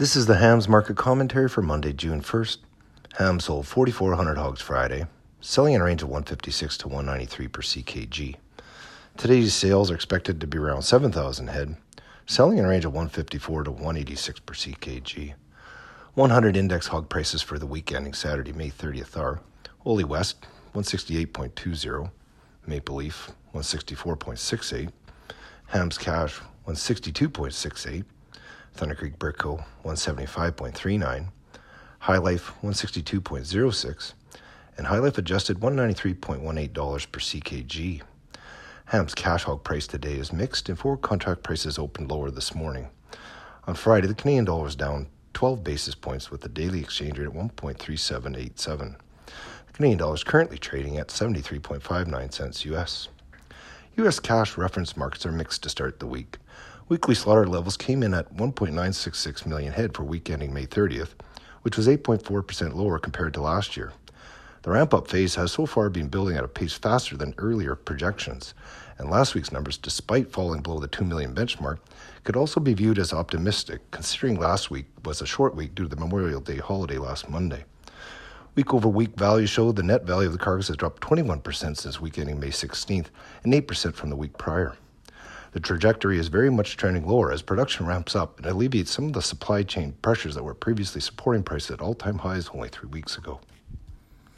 This is the hams market commentary for Monday, June 1st. Ham sold 4,400 hogs Friday, selling in a range of 156 to 193 per CKG. Today's sales are expected to be around 7,000 head, selling in a range of 154 to 186 per CKG. 100 index hog prices for the week ending Saturday, May 30th are Ole West, 168.20, Maple Leaf, 164.68, Hams Cash, 162.68, Thunder Creek Brickco, 175.39, High Life, 162.06, and High Life adjusted $193.18 per CKG. Ham's cash hog price today is mixed, and forward contract prices opened lower this morning. On Friday, the Canadian dollar was down 12 basis points with the daily exchange rate at 1.3787. The Canadian dollar is currently trading at 73.59 cents US. U.S. cash reference markets are mixed to start the week. Weekly slaughter levels came in at 1.966 million head for week ending May 30th, which was 8.4% lower compared to last year. The ramp-up phase has so far been building at a pace faster than earlier projections, and last week's numbers, despite falling below the 2 million benchmark, could also be viewed as optimistic, considering last week was a short week due to the Memorial Day holiday last Monday. Week-over-week values show the net value of the carcass has dropped 21% since week ending May 16th and 8% from the week prior. The trajectory is very much trending lower as production ramps up and alleviates some of the supply chain pressures that were previously supporting prices at all-time highs only 3 weeks ago.